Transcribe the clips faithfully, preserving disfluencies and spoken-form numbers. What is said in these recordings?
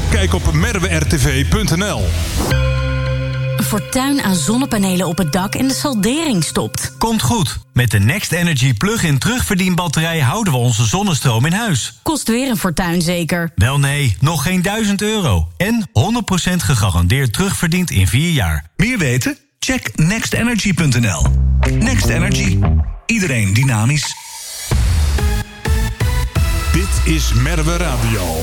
Kijk op merwe r t v punt n l. Fortuin aan zonnepanelen op het dak en de saldering stopt. Komt goed. Met de Next Energy plug-in terugverdienbatterij houden we onze zonnestroom in huis. Kost weer een fortuin zeker? Wel nee, nog geen duizend euro. En honderd procent gegarandeerd terugverdiend in vier jaar. Meer weten? Check next energy punt n l. Next Energy. Iedereen dynamisch. Dit is Merwe Radio.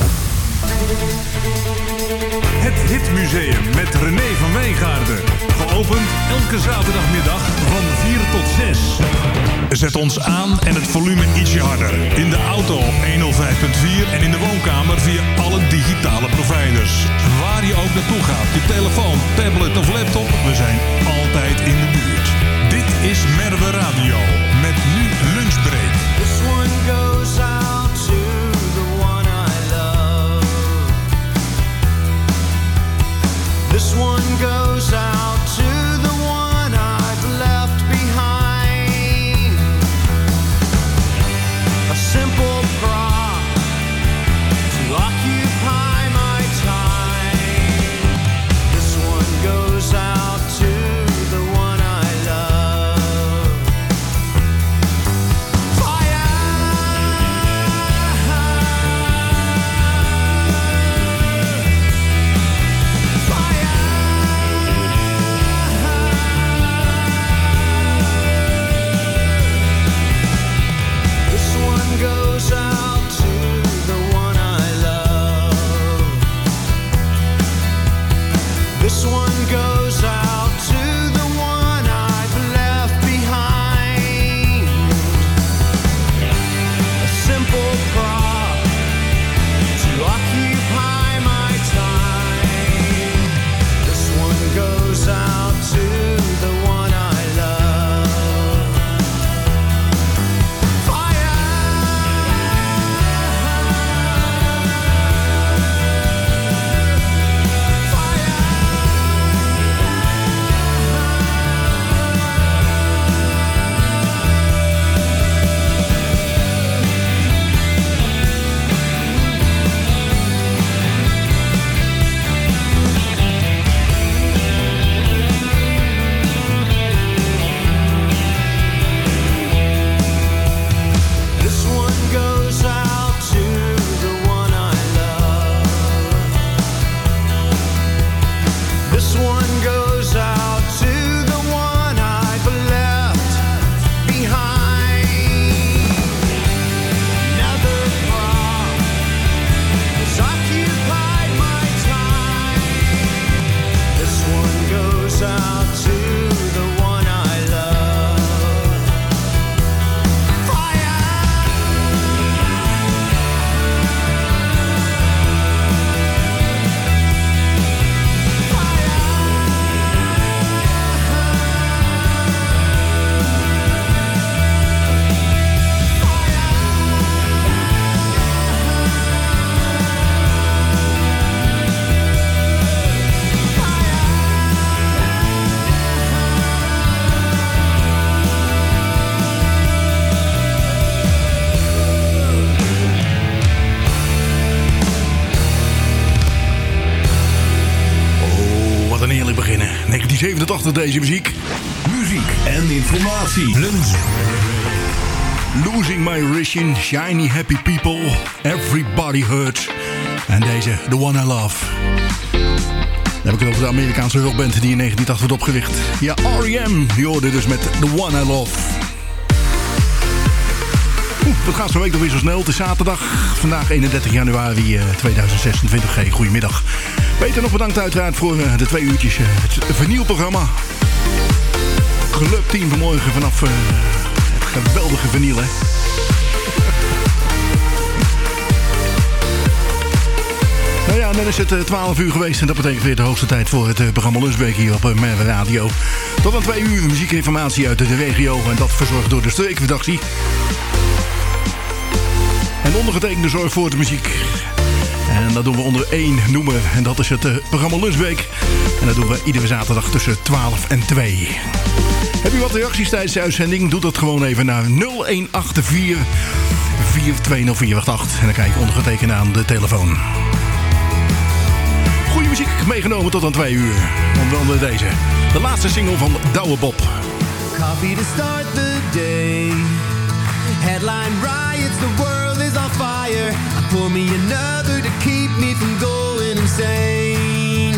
Het Hitmuseum met René van Wijngaarden. Geopend elke zaterdagmiddag van vier tot zes. Zet ons aan en het volume ietsje harder. In de auto op honderdvijf punt vier en in de woonkamer via alle digitale providers. Waar je ook naartoe gaat, je telefoon, tablet of laptop, we zijn altijd in de buurt. Dit is Merwe Radio met nu Lunchbreak. This one goes out to the one I love. This one goes out to the one I've left behind. A simple prop to occupy my time. This one goes out to the one I love. Fire! This one goes out to the one I love. This one goes out to the one I've left behind. A simple prop to occupy my time. This one goes out to the one I love. Fire! This one goes out to the one I love. This one goes out to the one I've left behind. Another prop has occupied my time. This one goes out to the one I love. Fire! Oh, wat een eerlijk beginnen. negentien zevenentachtig deze muziek. Muziek en informatie. Lunch. Losing My Vision, Shiny Happy People, Everybody Hurts. En deze, The One I Love. Dan heb ik het over de Amerikaanse rockband die in negentien tachtig werd opgericht. Ja, R E M, die hoorde dus met The One I Love. Oeh, het gaat zo'n week nog weer zo snel. Het is zaterdag, vandaag eenendertig januari tweeduizend zesentwintig. Hey, goedemiddag. Peter, nog bedankt uiteraard voor uh, de twee uurtjes. Uh, het vinylprogramma. Clubteam vanmorgen vanaf uh, het geweldige vinyl, hè. Nou ja, dan is het uh, twaalf uur geweest en dat betekent weer de hoogste tijd voor het uh, programma Lunchbreak hier op uh, Merwe Radio. Tot aan twee uur muziekinformatie uit de regio en dat verzorgd door de streekredactie. En ondergetekende zorg voor de muziek. En dat doen we onder één noemer. En dat is het uh, programma Lunchbreak. En dat doen we iedere zaterdag tussen twaalf en twee. Heb je wat reacties tijdens de uitzending? Doe dat gewoon even naar nul een acht vier vier twee nul vier acht acht. En dan krijg je ondergetekend aan de telefoon. muziek meegenomen tot aan twee uur. Onder andere deze. De laatste single van Douwe Bob. Coffee to start the day. Headline riots, the world is on fire. Pour me another to keep me from going insane.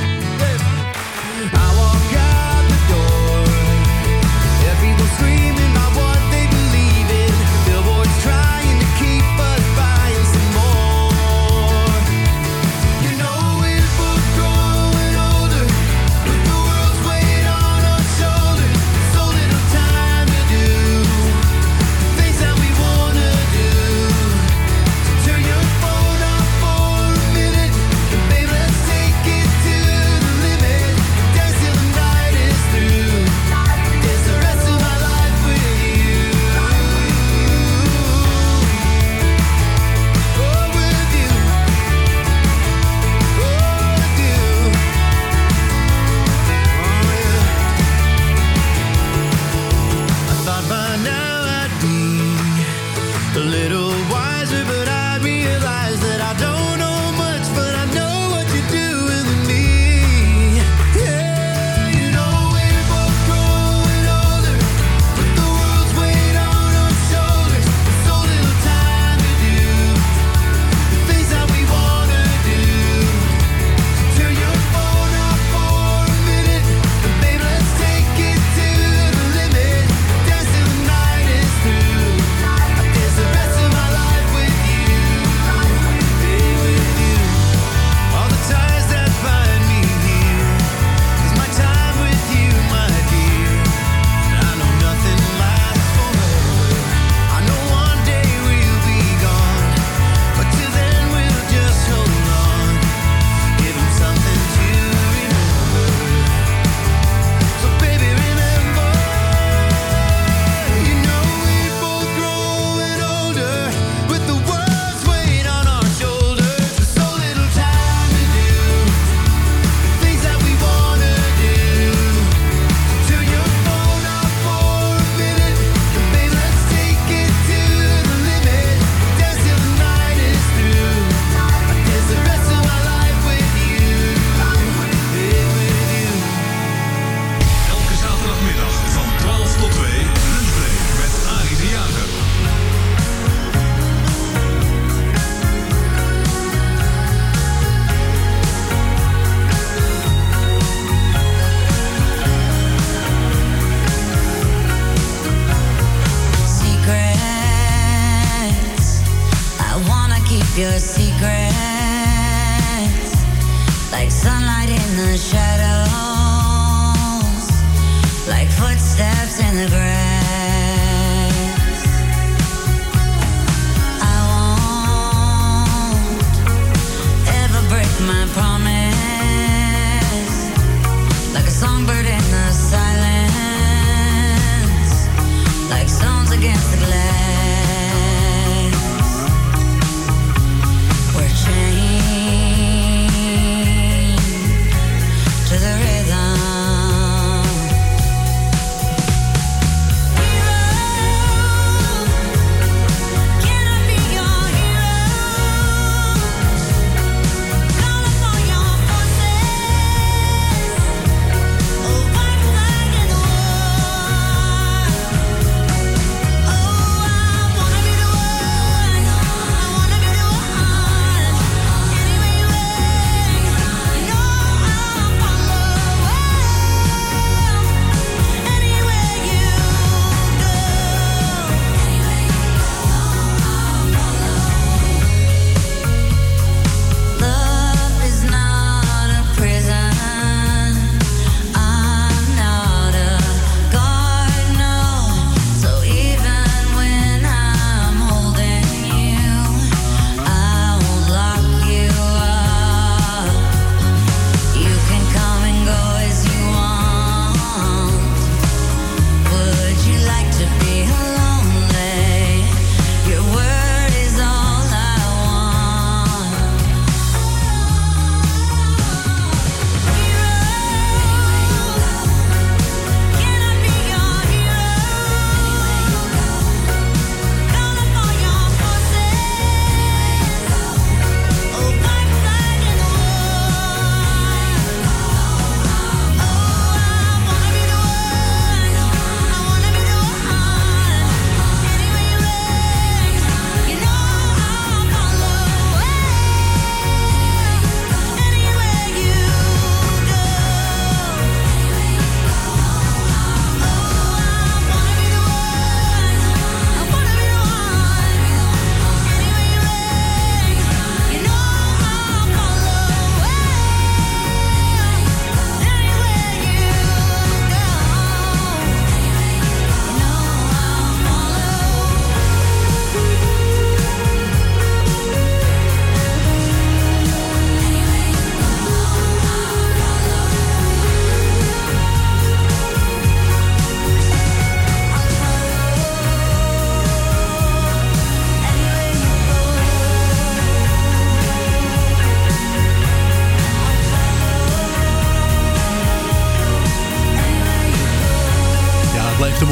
I walk out the door. Everyone screaming about what they believe in. Billboards trying to keep us buying some more. You know we're both growing older, with the world's weight on our shoulders. So little time to do things that we wanna do. So turn your phone off for a minute, and babe, let's take it to the limit. Dance till the night is through. Dance the rest of my life with you. Oh, with you. Oh, with you. Oh, yeah. I thought by now I'd be a little wiser, but I realize that I don't know much, but I know what you're doing to me. Yeah, you know we're both growing older, with the world's weight on our shoulders. There's so little time to do the things that we wanna do. So turn your phone off for a minute, and babe, let's take it to the limit. Dance till the night is through. I dance the rest of my life with you. Hey, with you. All the ties that bind me here is my time with you, my dear. I know nothing lasts forever. I know one day we'll be gone, but till then we'll just hold on. Give 'em something to remember. So baby, remember, you know we're both growing older, with the world's weight on our shoulders. There's so little time to do the things that we wanna do. So turn your phone off for a minute, and babe, let's take it to the limit. Dance till the night is through. I dance the rest of my life with you. Hey, with you. Elke zaterdagmiddag van twaalf tot twee. Lunchbreak met Arie de Jager. Secrets, I wanna keep your secrets, like sunlight in the shadows, like footsteps in the grass. I won't ever break my promise, like a songbird in the silence, like stones against the glass. We're chained to the rhythm. Can I be your hero? Call upon your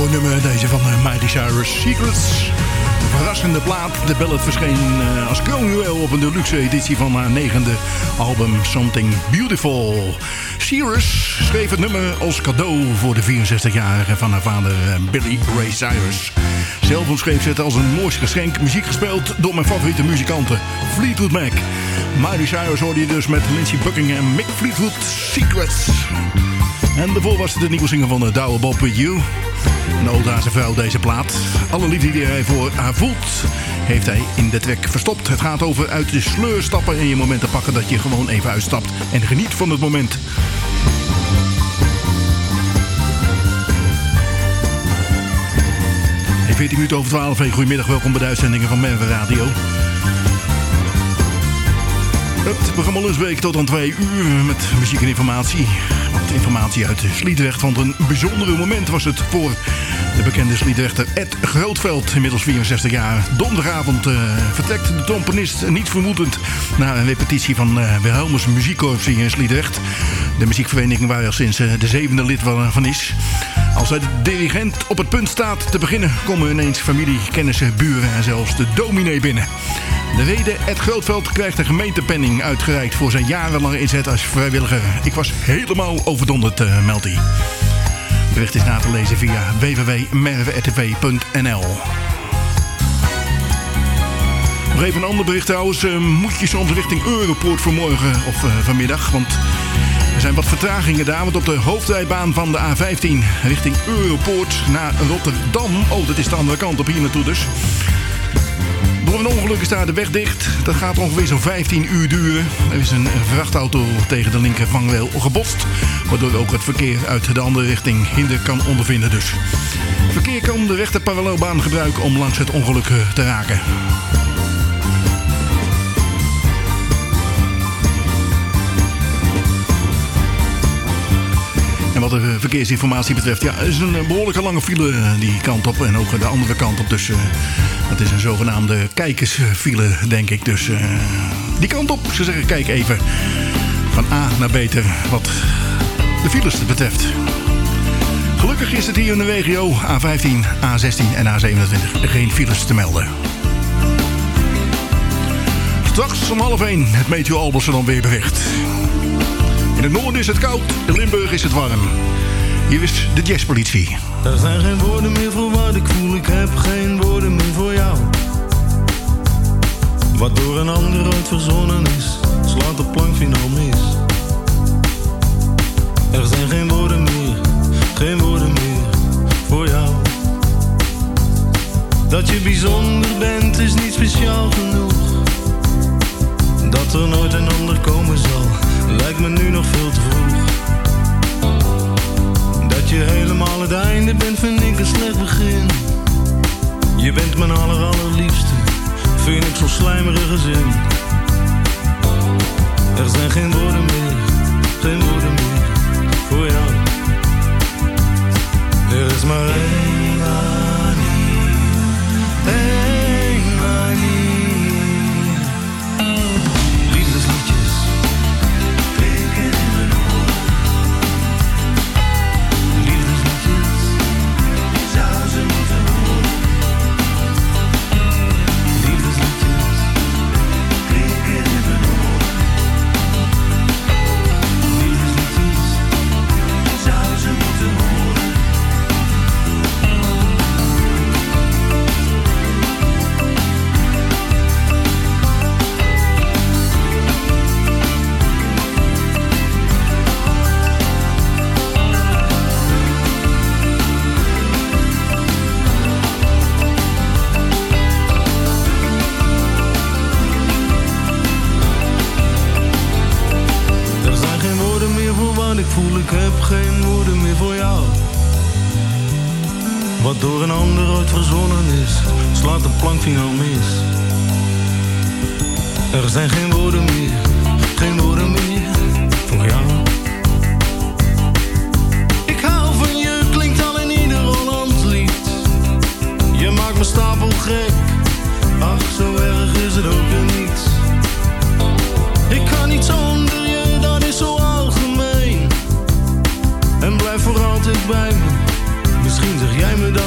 mooi nummer, deze van uh, Miley Cyrus, Secrets. Een verrassende plaat. De ballad verscheen uh, als kroonjuweel op een deluxe editie van haar negende album Something Beautiful. Cyrus schreef het nummer als cadeau voor de vierenzestigjarige van haar vader uh, Billy Ray Cyrus. Zelf omschreef ze het als een mooiste geschenk. Muziek gespeeld door mijn favoriete muzikanten, Fleetwood Mac. Miley Cyrus hoorde je dus met Lindsey Buckingham, Mick Fleetwood, Secrets. En daarvoor was het de nieuwe single van de Douwe Bob With You. Een ode aan zijn vrouw, deze plaat. Alle liefde die hij voor haar voelt, heeft hij in de track verstopt. Het gaat over uit de sleur stappen en je momenten pakken dat je gewoon even uitstapt. En geniet van het moment. veertien minuten over twaalf. Hey, goedemiddag, welkom bij de uitzendingen van Merwe Radio. Het programma Lunchweek tot aan twee uur met muziek en informatie. Wat informatie uit Sliedrecht, want een bijzondere moment was het voor de bekende Sliedrechter Ed Grootveld, inmiddels vierenzestig jaar. Donderdagavond uh, vertrekt de trompenist niet vermoedend naar een repetitie van uh, Wilhelmus Muziekkorps in Sliedrecht. De muziekvereniging waar hij al sinds uh, de zevende lid van is. Als hij de dirigent op het punt staat te beginnen, komen ineens familie, kennissen, buren en zelfs de dominee binnen. De reden, Ed Grootveld krijgt een gemeentepenning uitgereikt voor zijn jarenlange inzet als vrijwilliger. Ik was helemaal overdonderd, uh, meldt hij. Het bericht is na te lezen via w w w punt merwe r t v punt n l. Nog even een ander bericht trouwens. Uh, moet je soms richting Europoort vanmorgen of uh, vanmiddag? Want er zijn wat vertragingen daar. Want op de hoofdrijbaan van de A vijftien richting Europoort naar Rotterdam. Oh, dat is de andere kant op hier naartoe dus. Door een ongeluk is daar de weg dicht. Dat gaat ongeveer zo'n vijftien uur duren. Er is een vrachtauto tegen de linker vangrail gebotst, waardoor ook het verkeer uit de andere richting hinder kan ondervinden dus. Het verkeer kan de rechter parallelbaan gebruiken om langs het ongeluk te raken. En wat de verkeersinformatie betreft, ja, er is een behoorlijke lange file die kant op en ook de andere kant op. Dus uh, dat is een zogenaamde kijkersfile, denk ik. Dus uh, die kant op, ze zeggen, kijk even van A naar beter wat de files betreft. Gelukkig is het hier in de regio A vijftien, A zestien en A zevenentwintig geen files te melden. Straks om half één het Meteo Albersen dan weer bericht. In het noorden is het koud, in Limburg is het warm. Hier is de jazzpolitie. Er zijn geen woorden meer voor wat ik voel, ik heb geen woorden meer voor jou. Wat door een ander ooit verzonnen is, slaat de plank finaal mis. Er zijn geen woorden meer, geen woorden meer voor jou. Dat je bijzonder bent is niet speciaal genoeg. Dat er nooit een ander komen zal, lijkt me nu nog veel te vroeg. Dat je helemaal het einde bent, vind ik een slecht begin. Je bent mijn aller allerliefste, vind ik zo'n slijmerige zin. Er zijn geen woorden meer, geen woorden meer voor jou. Er is maar één manier, één manier. Liefdesliedjes klinken in mijn oren. Liefdesliedjes, je zou ze moeten horen. Liefdesliedjes klinken in mijn oren. Liefdesliedjes, je zou ze moeten horen. Er zijn geen woorden meer voor wat ik voel, ik heb geen woorden meer voor jou. Wat door een ander ooit verzonnen is, slaat de plank finaal mis. Er zijn geen woorden meer, geen woorden meer voor jou. Ik hou van je, klinkt al in ieder Hollands lied. Je maakt me stapel gek, ach zo erg is het ook weer niet. Ik kan niet zonder je, dat is zo algemeen. En blijf voor altijd bij me, misschien zeg jij me dat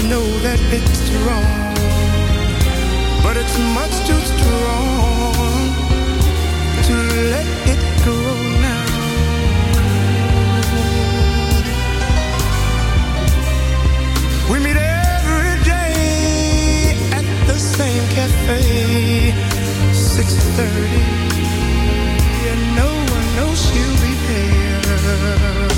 know that it's wrong, but it's much too strong to let it go now. We meet every day at the same cafe, six thirty, and no one knows she'll be there.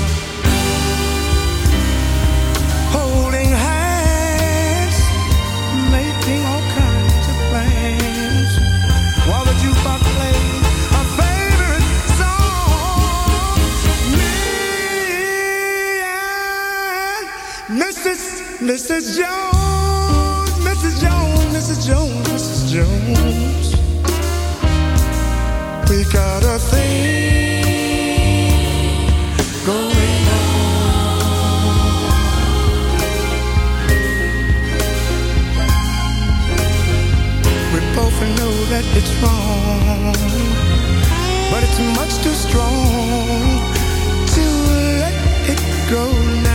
Holding hands, making all kinds of plans, while the jukebox plays our favorite song. Me and Missus Missus Jones, Missus Jones, Missus Jones, Missus Jones. We got a thing going on. We both know that it's wrong, but it's much too strong to let it go now.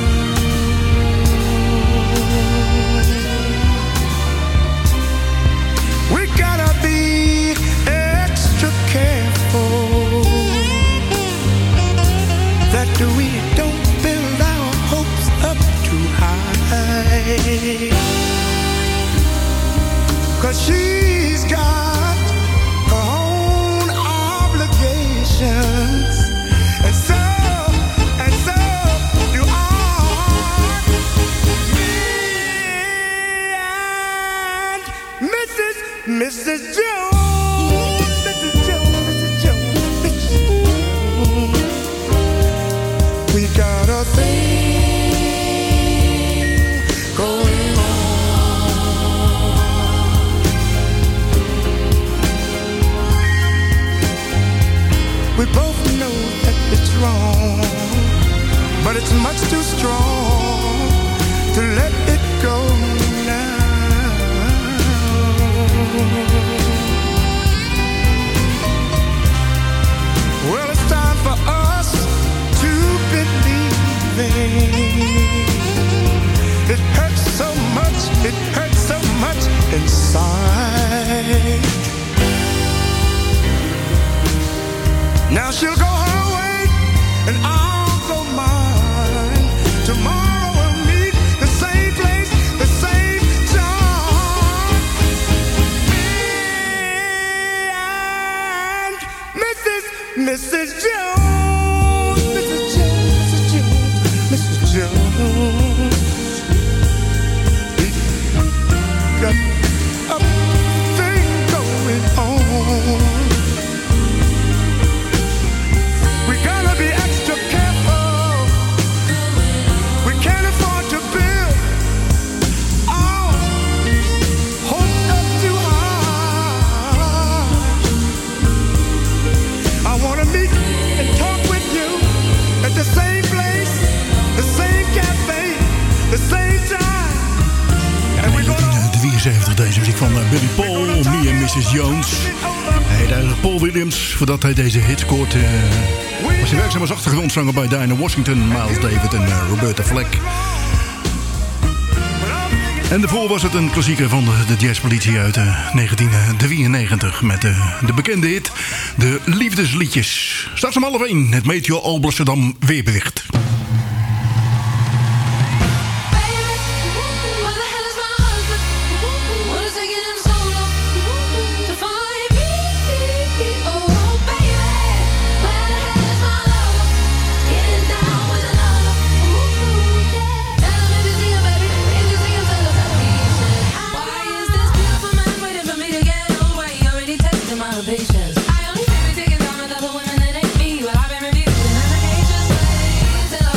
We gotta be extra careful that we don't build our hopes up too high, 'cause she's got her own obligations, and so, and so do I. Me and Missus Missus Jones, Missus Jones, Missus Jones, Missus Jones. We got a thing going on. We both know that it's wrong, but it's much too strong to let it go now. Well, it's time for us to believe it. It hurts so much, it hurts so much inside. Now she'll go her way and I'll go mine. Tomorrow we'll meet the same place, the same time. Me and Missus Missus Jones, Missus Jones, Missus Jones, Missus Jones. We got a thing going on. We gotta be extra careful. We can't afford to build our hopes up too high. I wanna meet and talk with you at the same place, the same cafe, the same time. And we're gonna De vierenzeventig, deze muziek van uh, Billy Paul, Me and Missus Jones. Hij heet eigenlijk Paul Williams, voordat hij deze hit scoort. Uh, was hij werkzaam als achtergrondzanger bij Dinah Washington, Miles Davis en uh, Roberta Flack. En daarvoor was het een klassieker van de, de jazzpolitie uit uh, negentien drieënnegentig... met uh, de bekende hit De Liefdesliedjes. Straks om half één, het Meteo Alblasserdam weerbericht. Patience. I only say we take it down with other women that ain't me. Well, I've been refusing medications.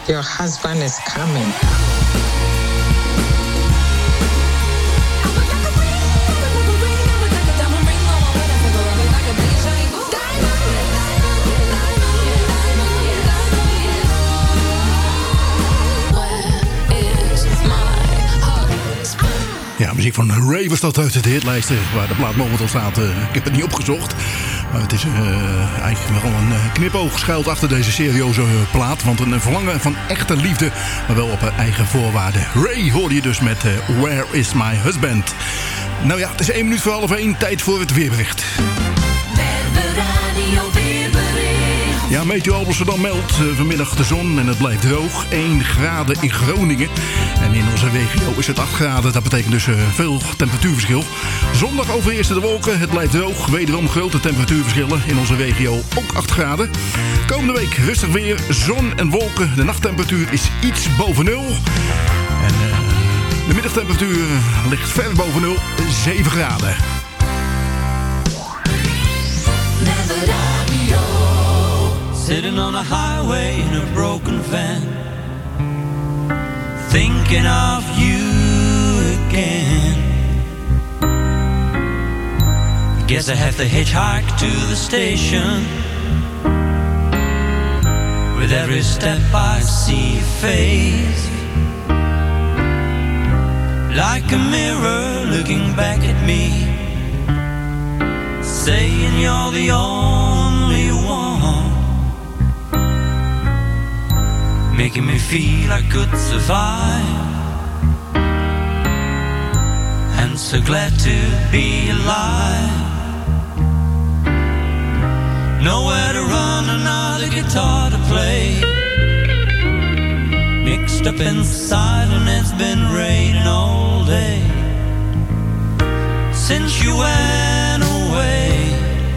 Your husband is coming. Ja, muziek van Ray was dat uit de hitlijsten waar de plaat momenteel staat. Uh, ik heb het niet opgezocht. Maar het is uh, eigenlijk wel een knipoog schuilt achter deze serieuze plaat. Want een verlangen van echte liefde, maar wel op eigen voorwaarden. Ray hoorde je dus met uh, Where is my husband? Nou ja, het is één minuut voor half één. Tijd voor het weerbericht. Ja, Meteo Amsterdam meldt uh, vanmiddag de zon en het blijft droog. één graden in Groningen. En in onze regio is het acht graden. Dat betekent dus uh, veel temperatuurverschil. Zondag overheersen de wolken. Het blijft droog. Wederom grote temperatuurverschillen. In onze regio ook acht graden. Komende week rustig weer. Zon en wolken. De nachttemperatuur is iets boven nul. En uh, de middagtemperatuur ligt ver boven nul. zeven graden. Sitting on a highway in a broken van, thinking of you again. Guess I have to hitchhike to the station. With every step I see your face, like a mirror looking back at me, saying you're the only one, making me feel I could survive. And so glad to be alive. Nowhere to run, another guitar to play. Mixed up inside and it's been raining all day since you went away.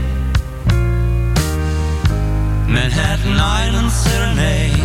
Manhattan Island Serenade.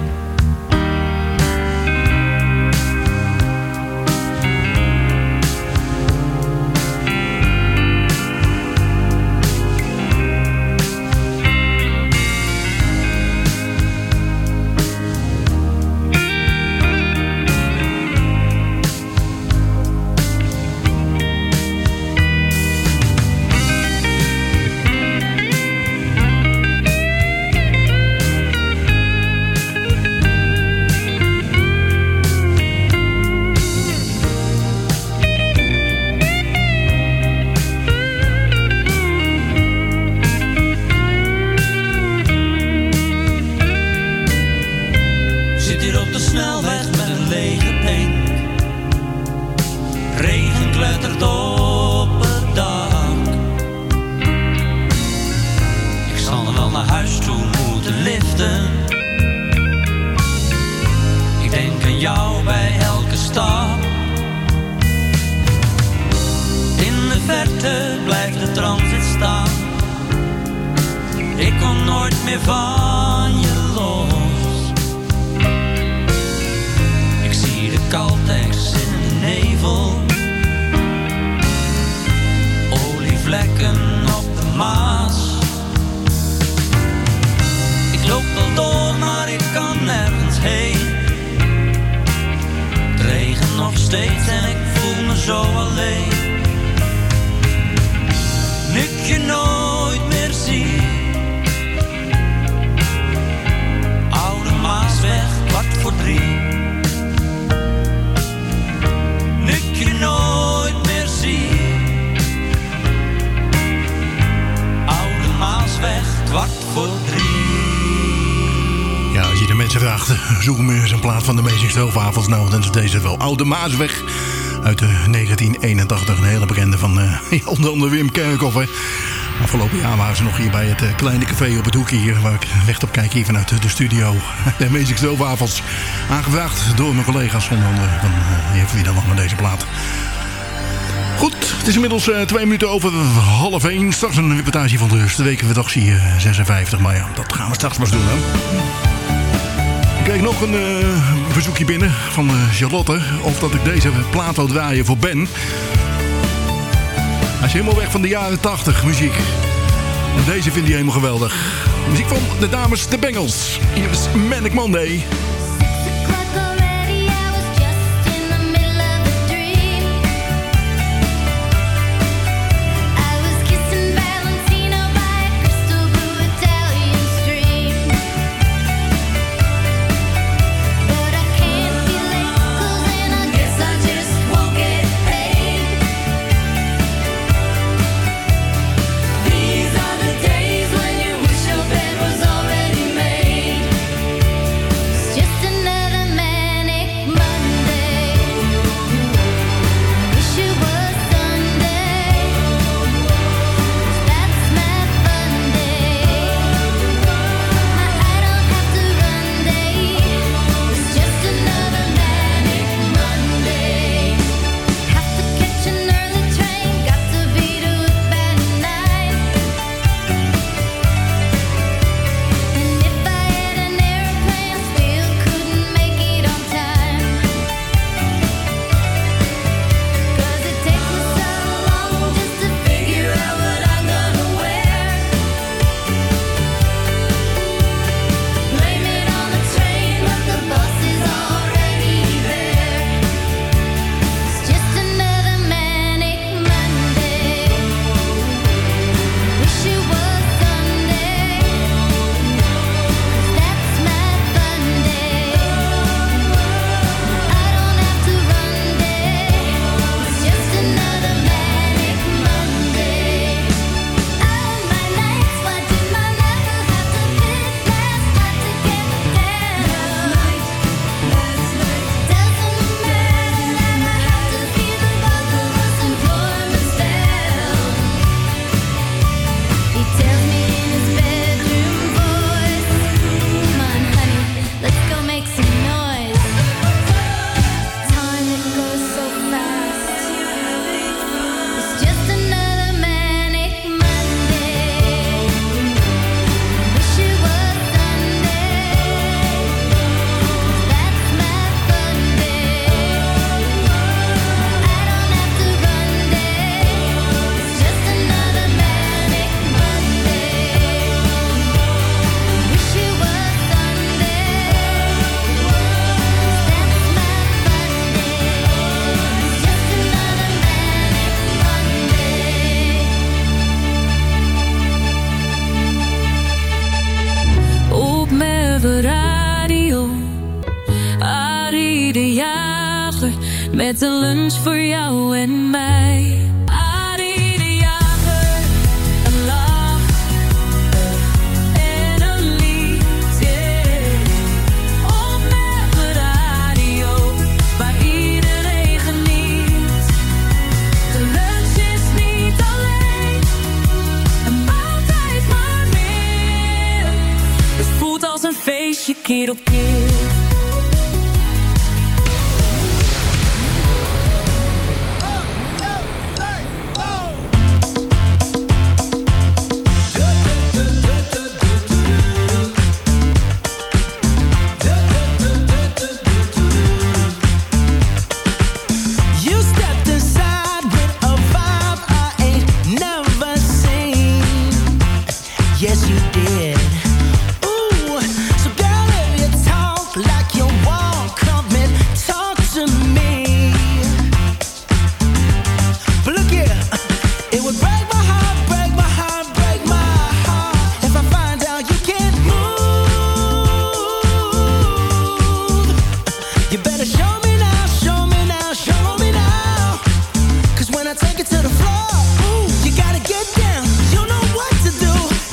Nou, dan is deze wel Oude Maasweg uit de negentien eenentachtig. Een hele bekende van uh, onder andere Wim Kerkhoff. Hè. Afgelopen jaar waren ze nog hier bij het uh, kleine café op het hoekje hier, waar ik recht op kijk hier vanuit de, de studio. De Amazing Stroopwafels. Aangevraagd door mijn collega's onder andere van uh, even wie dan nog met deze plaat. Goed, het is inmiddels uh, twee minuten over half één. Straks een reportage van de rust. De wekenredactie uh, zesenvijftig. Maar ja, dat gaan we straks maar eens doen, hè. Ik kreeg nog een uh, verzoekje binnen van uh, Charlotte. Of dat ik deze plaat wil draaien voor Ben. Hij is helemaal weg van de jaren tachtig muziek. En deze vindt hij helemaal geweldig. Muziek van de dames The Bangles. Hier is Manic Monday. de Jager met een lunch voor jou en mij. Arie de Jager, een lach en een lied, yeah. Op mijn radio, waar iedereen geniet. De lunch is niet alleen een maaltijd, maar meer. Het voelt als een feestje keer op keer. Yes, you did. Ooh, so girl, if you talk like you want, come and talk to me. But look here, it would break my heart, break my heart, break my heart if I find out you can't move. You better show me now, show me now, show me now. 'Cause when I take it to the floor, ooh, you gotta get down. You know what to do.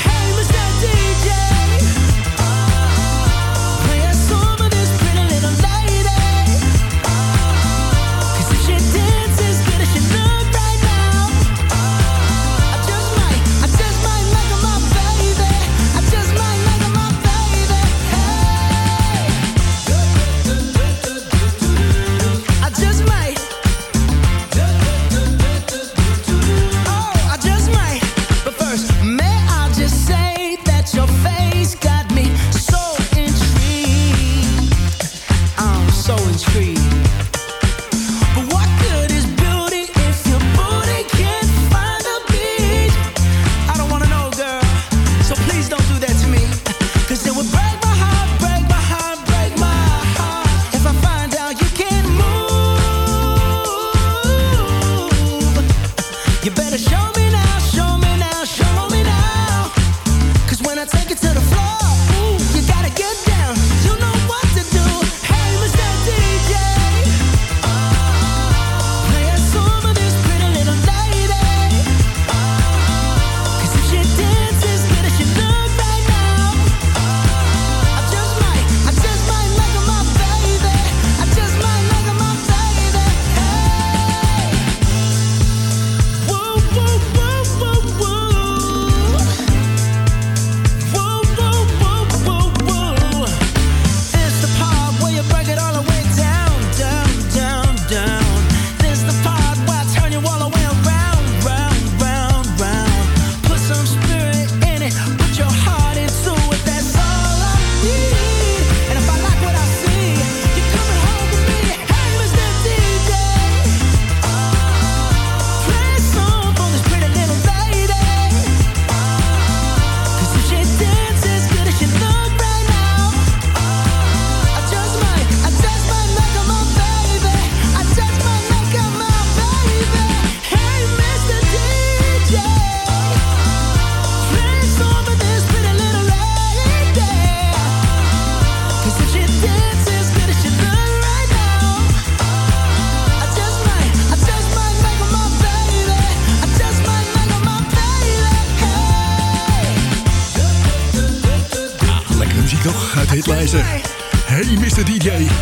Hitlijsten. Hey, mister D J. I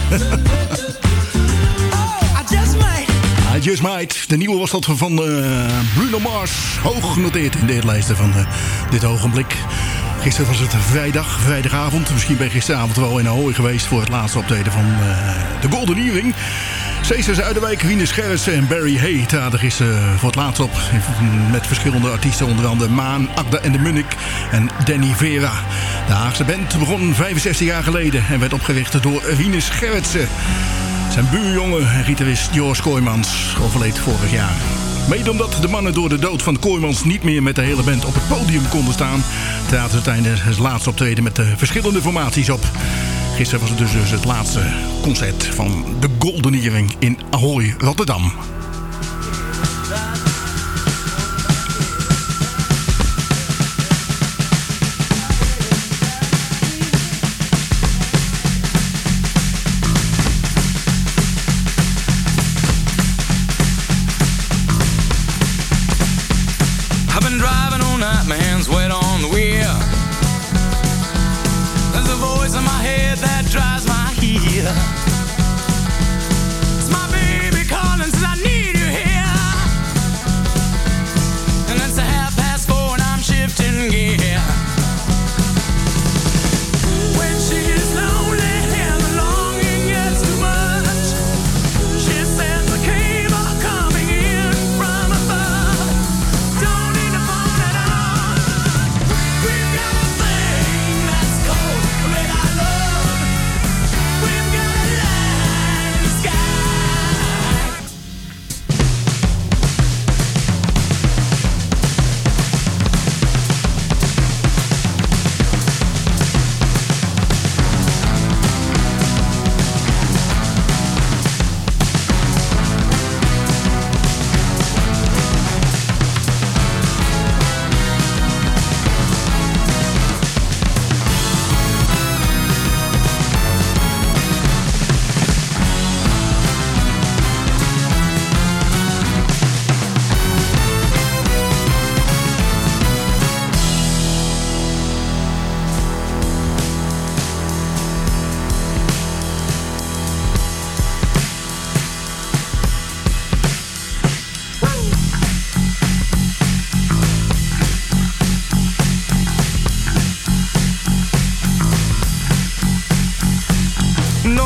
Just Might. De nieuwe was dat van uh, Bruno Mars. Hoog genoteerd in de hitlijsten van uh, dit ogenblik. Gisteren was het vrijdag, vrijdagavond. Misschien ben je gisteravond wel in Ahoy geweest voor het laatste optreden van uh, de Golden Earring. Cesar Zuiderwijk, Wiene Scherritsen en Barry Hay traden gisteren voor het laatst op. Met verschillende artiesten, onder andere Maan, Agda en de Munnik en Danny Vera. De Haagse band begon vijfenzestig jaar geleden en werd opgericht door Wiene Scherritsen. Zijn buurjongen en gitarist Joris Kooijmans overleed vorig jaar. Mede omdat de mannen door de dood van Kooijmans niet meer met de hele band op het podium konden staan, traden ze tijdens het laatste optreden met de verschillende formaties op. Gisteren was het dus, dus het laatste concert van de Golden Earring in Ahoy, Rotterdam.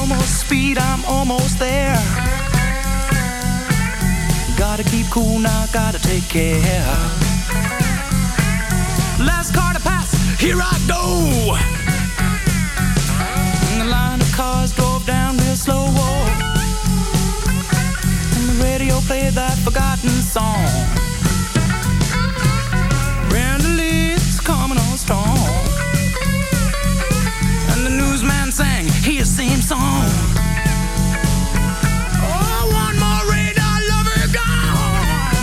almost speed, I'm almost there. Gotta keep cool now, gotta take care. Last car to pass, here I go. And the line of cars drove down real slow. And the radio played that forgotten song. Brenda Lee's coming on strong. And the newsman sang his same song. Oh, one more radar lover gone.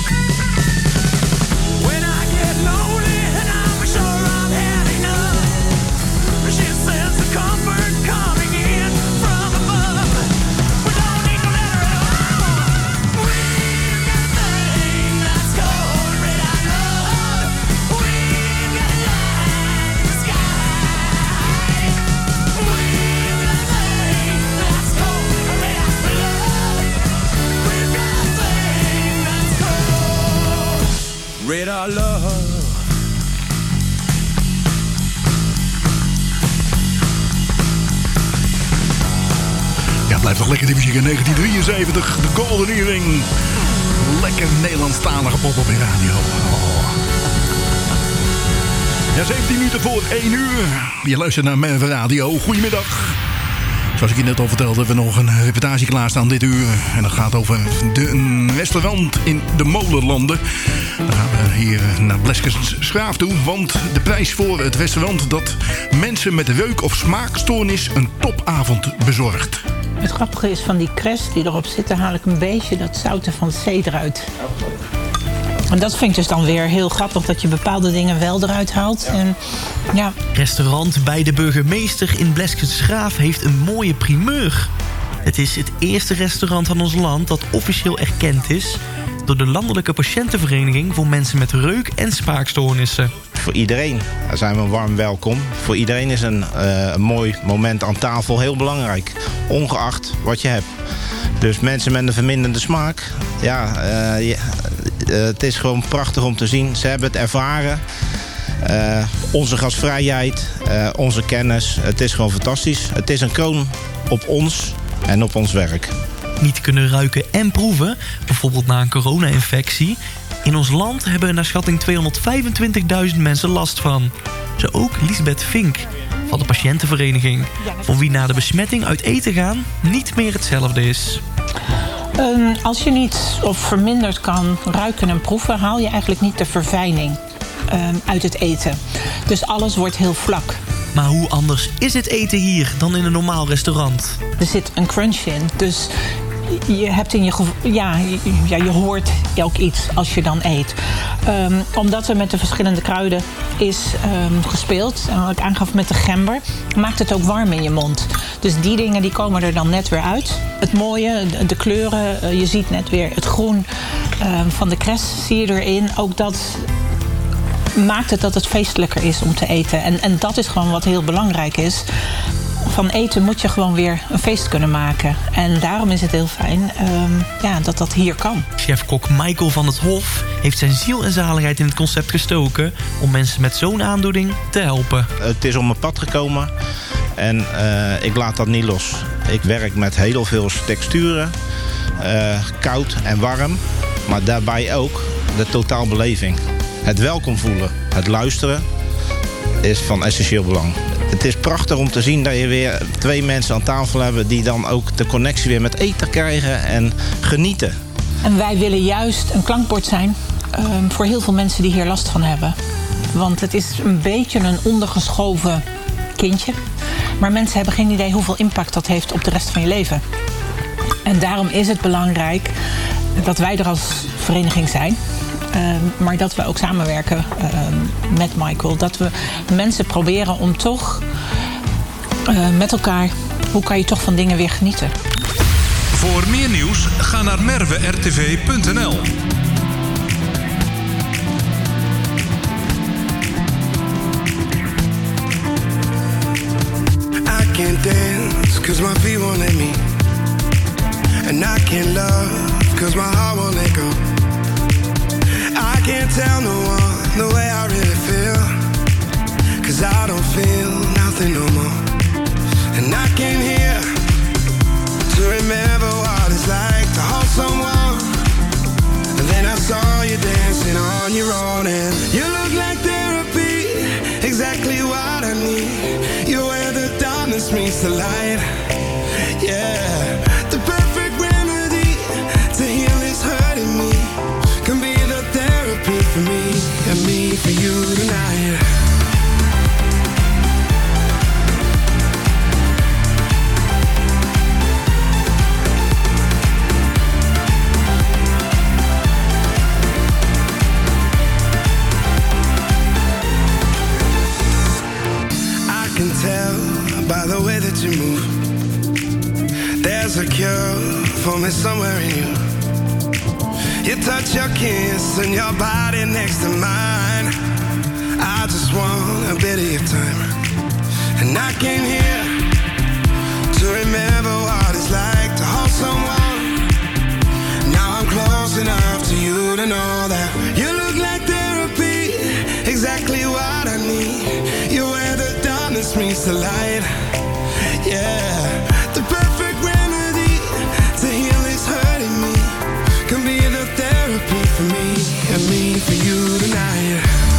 When I get lonely and I'm sure I've had enough, she says the comfort coming in from above. We don't need no letter at all. We've got a thing that's called red eye love. We've got a light in the sky. We've got a thing that's called red eye love. We've got a thing that's called red eye love. Ja, blijft toch lekker die muziek in negentien drieënzeventig. De Golden Earring. Lekker Nederlandstalige pop op je radio. Oh. Ja, zeventien minuten voor één uur. Je luistert naar Merve Radio. Goedemiddag. Zoals ik je net al vertelde, hebben we nog een reportage klaarstaan dit uur. En dat gaat over de, een restaurant in de Molenlanden. Dan gaan we hier naar Bleskens Schraaf toe. Want de prijs voor het restaurant dat mensen met reuk- of smaakstoornis een topavond bezorgt. Het grappige is van die crest die erop zit, dan haal ik een beetje dat zouten van het zee eruit. En dat vind ik dus dan weer heel grappig, dat je bepaalde dingen wel eruit haalt. En, ja. Restaurant bij de burgemeester in Bleskens Schraaf heeft een mooie primeur. Het is het eerste restaurant van ons land dat officieel erkend is door de Landelijke Patiëntenvereniging voor mensen met reuk- en smaakstoornissen. Voor iedereen zijn we warm welkom. Voor iedereen is een, uh, een mooi moment aan tafel heel belangrijk. Ongeacht wat je hebt. Dus mensen met een verminderde smaak. Ja, uh, ja uh, het is gewoon prachtig om te zien. Ze hebben het ervaren. Uh, onze gastvrijheid, uh, onze kennis. Het is gewoon fantastisch. Het is een kroon op ons en op ons werk. Niet kunnen ruiken en proeven, bijvoorbeeld na een corona-infectie. In ons land hebben er naar schatting tweehonderdvijfentwintigduizend mensen last van. Zo ook Lisbeth Vink van de patiëntenvereniging, voor wie na de besmetting uit eten gaan niet meer hetzelfde is. Um, als je niet of verminderd kan ruiken en proeven, haal je eigenlijk niet de verfijning um, uit het eten. Dus alles wordt heel vlak. Maar hoe anders is het eten hier dan in een normaal restaurant? Er zit een crunch in, dus je hebt in je gevo- ja, je, ja, je hoort ook iets als je dan eet. Um, omdat er met de verschillende kruiden is um, gespeeld, en wat ik aangaf met de gember, maakt het ook warm in je mond. Dus die dingen die komen er dan net weer uit. Het mooie, de, de kleuren, uh, je ziet net weer het groen um, van de crest zie je erin. Ook dat maakt het dat het feestelijker is om te eten. En, en dat is gewoon wat heel belangrijk is. Van eten moet je gewoon weer een feest kunnen maken. En daarom is het heel fijn um, ja, dat dat hier kan. Chef-kok Michael van het Hof heeft zijn ziel en zaligheid in het concept gestoken om mensen met zo'n aandoening te helpen. Het is op mijn pad gekomen en uh, ik laat dat niet los. Ik werk met heel veel texturen, uh, koud en warm, maar daarbij ook de totaalbeleving. Het welkom voelen, het luisteren is van essentieel belang. Het is prachtig om te zien dat je weer twee mensen aan tafel hebt die dan ook de connectie weer met eten krijgen en genieten. En wij willen juist een klankbord zijn um, voor heel veel mensen die hier last van hebben. Want het is een beetje een ondergeschoven kindje. Maar mensen hebben geen idee hoeveel impact dat heeft op de rest van je leven. En daarom is het belangrijk dat wij er als vereniging zijn. Um, maar dat we ook samenwerken um, met Michael. Dat we mensen proberen om toch uh, met elkaar... hoe kan je toch van dingen weer genieten. Voor meer nieuws ga naar merve r t v punt n l. I can't dance cause my feet won't let me. And I can't love cause my heart won't let go. I can't tell no one the way I really feel, cause I don't feel nothing no more. And I can't hear remember what it's like to hold someone. And then I saw you dancing on your own, and you look like therapy, exactly what I need. You're where the darkness meets the light. Yeah, the perfect remedy to heal this hurting me. Can be the therapy for me and me for you tonight. By the way that you move, there's a cure for me somewhere in you. You touch your kiss and your body next to mine. I just want a bit of your time. And I came here to remember what it's like to hold someone. Now I'm close enough to you to know that you look like therapy, exactly what I need. You're where the darkness meets the light. Yeah, the perfect remedy to heal this hurting me. Can be the therapy for me and me for you tonight.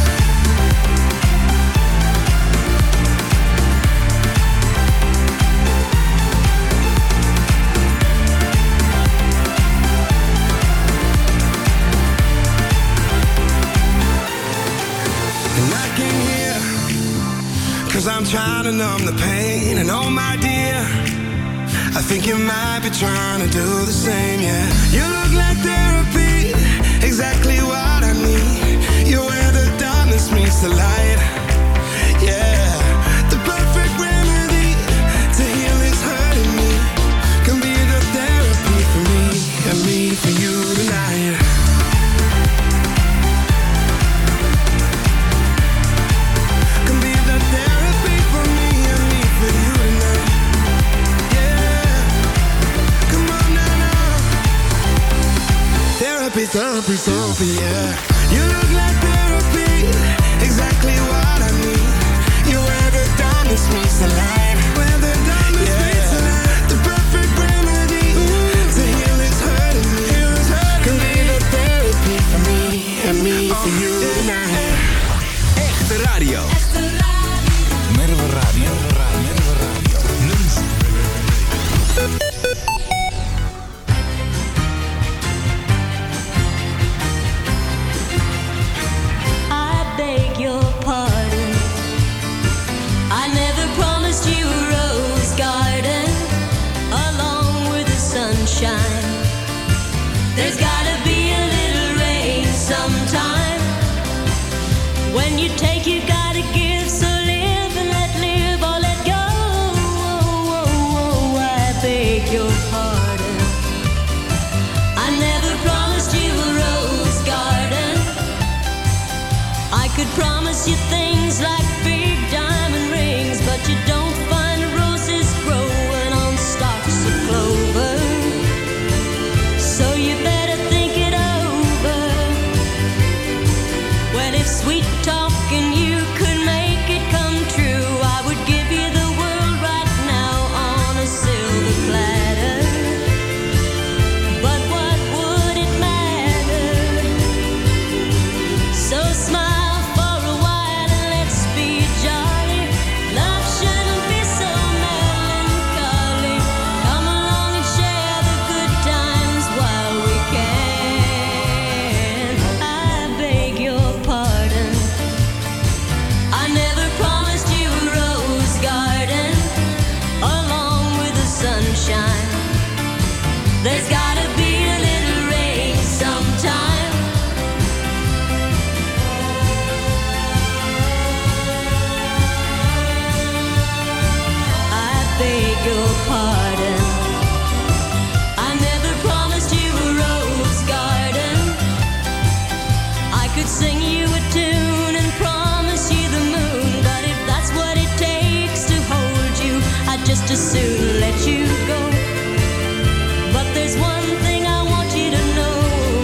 And I came here 'cause I'm trying to numb the pain. And oh my dear, I think you might be trying to do the same, yeah. You look like therapy, exactly what I need. You're where the darkness meets the light. Yeah, the perfect remedy to heal this hurting me. Can be the therapy for me and me for you tonight. Therapy, therapy, therapy, yeah. You look like therapy, exactly what I need. You're where the darkness meets the light. Where the darkness yeah. meets the light. The perfect remedy Ooh. to heal this hurting me. Can be the therapy for me and me oh, for you yeah. tonight. Echte radio. Echte radio. Merwe Radio. Merwe Radio. Lunch. There's gotta be a little rain sometime. When you take, you gotta give. So live and let live or let go. Oh, oh, oh, I beg your pardon. I never promised you a rose garden. I could promise you things like big diamond rings, but you don't find roses growing on stalks of clover. So you better think it over. Well, if sweet talking you could make it come true, I would give you the world right now on a silver platter. But what would it matter? So smile for a while and let's be jolly. Love shouldn't be so melancholy. Come along and share the good times while we can. I beg your pardon. I never promised you a rose garden along with the sunshine. There's gotta be a little rain sometime. I beg your pardon. I never promised you a rose garden. I could sing you a tune and promise you the moon, but if that's what it takes to hold you, I'd just as soon let you go. But there's one thing I want you to know.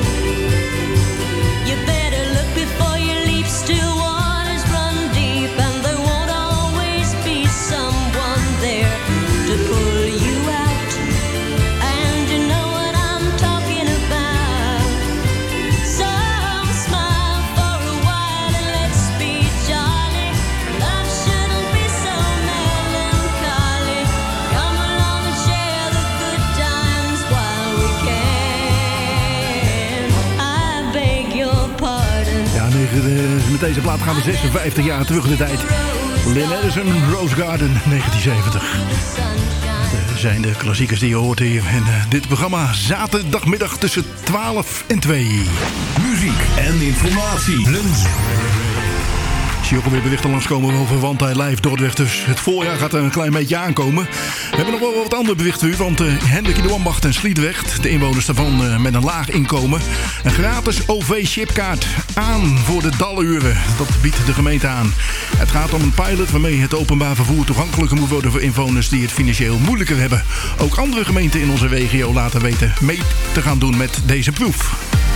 You better look before you leap. Still waters run deep, and there won't always be someone there to pull you deze plaat gaan we zesenvijftig jaar terug in de tijd. Lynn Edison, Rose Garden, negentien zeventig. Dat zijn de klassiekers die je hoort hier in dit programma. Zaterdagmiddag tussen twaalf en twee. Muziek en informatie. Lunch. Ik zie ook alweer berichten langskomen over Wandtij Live Dordrecht. Dus het voorjaar gaat er een klein beetje aankomen. We hebben nog wel wat andere berichten u. Want uh, Hendrik de Wambacht en Sliedrecht, de inwoners daarvan uh, met een laag inkomen. Een gratis O V-chipkaart aan voor de daluren. Dat biedt de gemeente aan. Het gaat om een pilot waarmee het openbaar vervoer toegankelijker moet worden voor inwoners die het financieel moeilijker hebben. Ook andere gemeenten in onze regio laten weten mee te gaan doen met deze proef.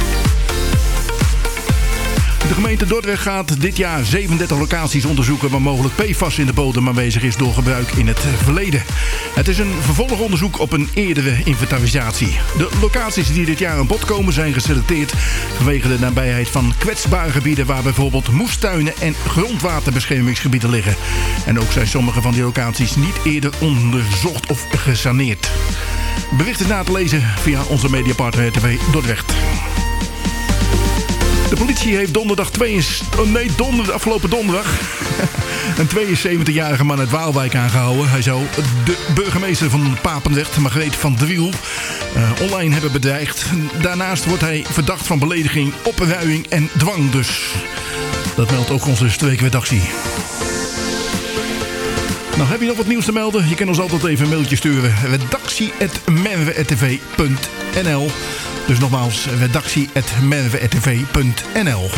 De gemeente Dordrecht gaat dit jaar zevenendertig locaties onderzoeken waar mogelijk P F A S in de bodem aanwezig is door gebruik in het verleden. Het is een vervolgonderzoek op een eerdere inventarisatie. De locaties die dit jaar aan bod komen zijn geselecteerd vanwege de nabijheid van kwetsbare gebieden waar bijvoorbeeld moestuinen en grondwaterbeschermingsgebieden liggen. En ook zijn sommige van die locaties niet eerder onderzocht of gesaneerd. Bericht is na te lezen via onze mediapartner R T V Dordrecht. De politie heeft donderdag twee... Oh nee, donder, afgelopen donderdag... een tweeënzeventigjarige man uit Waalwijk aangehouden. Hij zou de burgemeester van Papendrecht, Margreet van Driel, uh, online hebben bedreigd. Daarnaast wordt hij verdacht van belediging, opruiing en dwang dus. Dat meldt ook onze streekredactie. Nou, heb je nog wat nieuws te melden? Je kan ons altijd even een mailtje sturen. redactie apenstaartje merwe r t v punt n l. Dus nogmaals, redactie apenstaartje merwe r t v punt n l.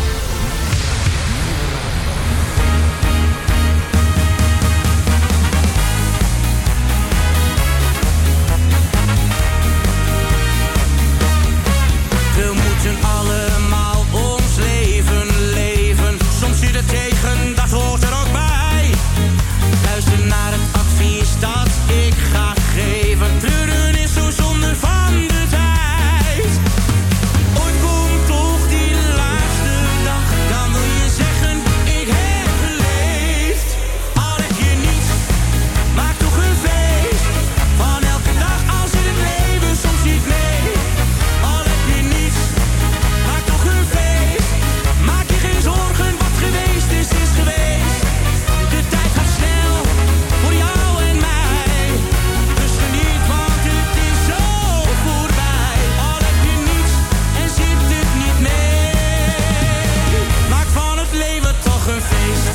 We moeten allemaal ons leven leven. Soms zit het tegen, dat hoort er ook bij. Luister naar het advies dat ik ga geven. Treuren is zo zonde van de tijd. Ooit komt toch die laatste dag. Dan wil je zeggen, ik heb geleefd. Al heb je niets, maak toch een feest. Van elke dag als in het leven soms niet mee. Al heb je niets, maak toch een feest. Maak je geen zorgen, wat geweest is, is geweest. De tijd gaat snel, voor jou en mij. Dus geniet, want het is zo voorbij. Al heb je niets en zit het niet mee. Maak van het leven toch een feest.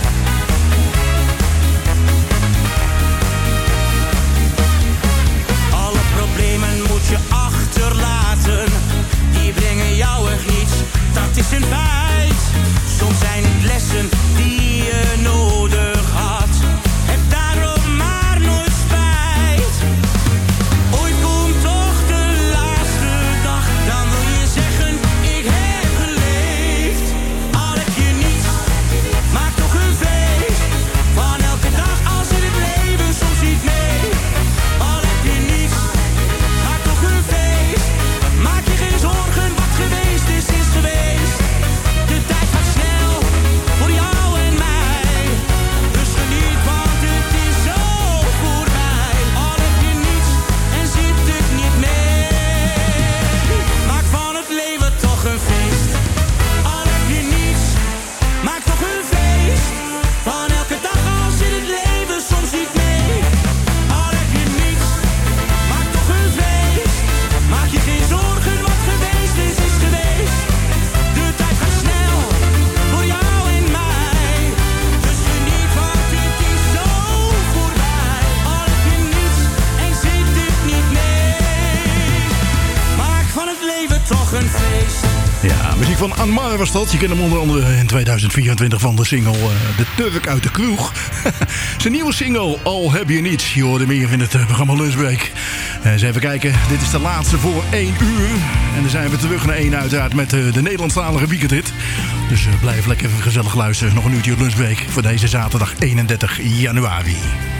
Alle problemen moet je achterlaten. Die brengen jou echt niets, dat is een feit. Soms zijn het lessen die je nodig had. Heb daarom maar nooit spijt. Ooit komt toch de laatste dag. Dan wil je zeggen, ik heb geleefd. Al heb je niets, maak toch een feest. Van elke dag als in het leven soms niet mee. Al heb je niets, maak toch een feest. Maak je geen zorgen, wat geweest is, is geweest. De tijd gaat snel, voor jou en mij. Dus geniet, want het is zo voorbij. Al heb je niets en zit het niet mee. Maak van het leven toch een feest. Al heb je niets, maak toch een feest. Van elke dag als in het leven soms niet mee. Al heb je niets, maak toch een feest. Maak je geen zorgen, wat geweest is, is geweest. De tijd gaat snel, voor jou en mij. Dus geniet, want het is zo voorbij. Al heb je niets en zit het niet mee. Maak van het leven toch een feest. Ja, muziek van Anmar was dat. Je kent hem onder andere in tweeduizend vierentwintig van de single uh, De Turk uit de Kroeg. Zijn nieuwe single, Al heb je niets. Je hoorde meer in het uh, programma Lunchbreak. Uh, eens even kijken, dit is de laatste voor één uur. En dan zijn we terug naar één uiteraard met uh, de Nederlandstalige weekendhit. Dus uh, blijf lekker gezellig luisteren. Nog een uurtje Lunchbreak voor deze zaterdag eenendertig januari.